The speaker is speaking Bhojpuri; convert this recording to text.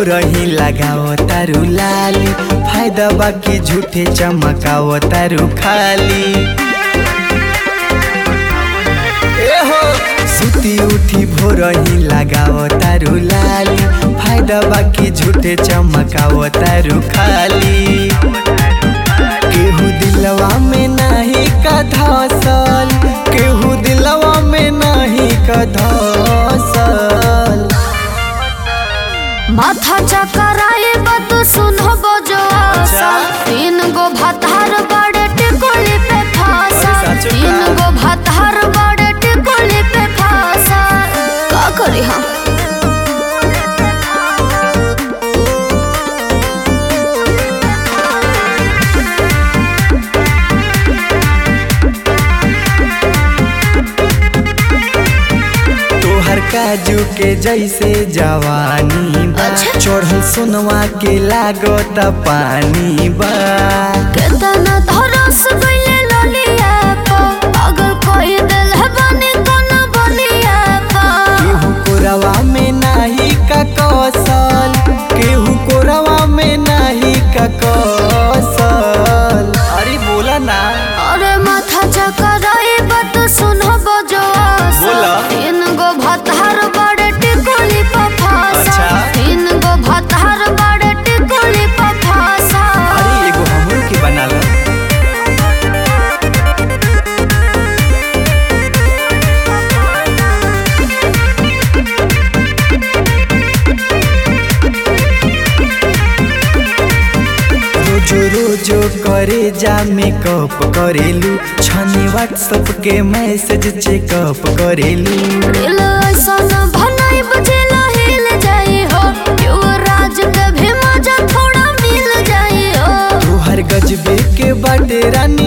भोरही लगाओ तारू लाली, फायदा बाकी झूठे चमकाओ तारू खाली। सुती उठी भोरही लगाओ तारू लाली, फायदा बाकी झूठे चमकाओ तारू खाली। केहू दिलवा में नहीं का धसल, केहू दिलवा में नहीं का धसल। माथा चकराए बत सुनो बजो आशा, तीन गो भातार बड़े टिकोली पे फांसा, तीन गो भातार बड़े टिकोली पे फांसा। का करी हम काजू के जैसे जवानी बा, चढ़ल सोनवा के लागत पानी बा। केतना धरस गइले ललिया पा, पागल कोई दिल है बनी कोना बलिया पा। केहू कोरवा में नाही का कौशल, केहू कोरवा में नाही का कौशल। अरे बोला ना। अरे माथा चकराए बत सुनो बजो आशा, तीन गो भातार बड़े टिकोली पे फांसा, तीन गो भातार बड़े टिकोली पे फांसा। अरे एगो हमरो के बना लो। रोजो रोजो करे जा मेकअप करेलू, छनी व्हाट्सएप के मैसेज चेकअप करेलू। दिल ऐसा न भलाई बजेला हिल जाई हो, युवराज के भी मजा थोड़ा मिल जाई हो। तोहर गजबे के बाटे रानी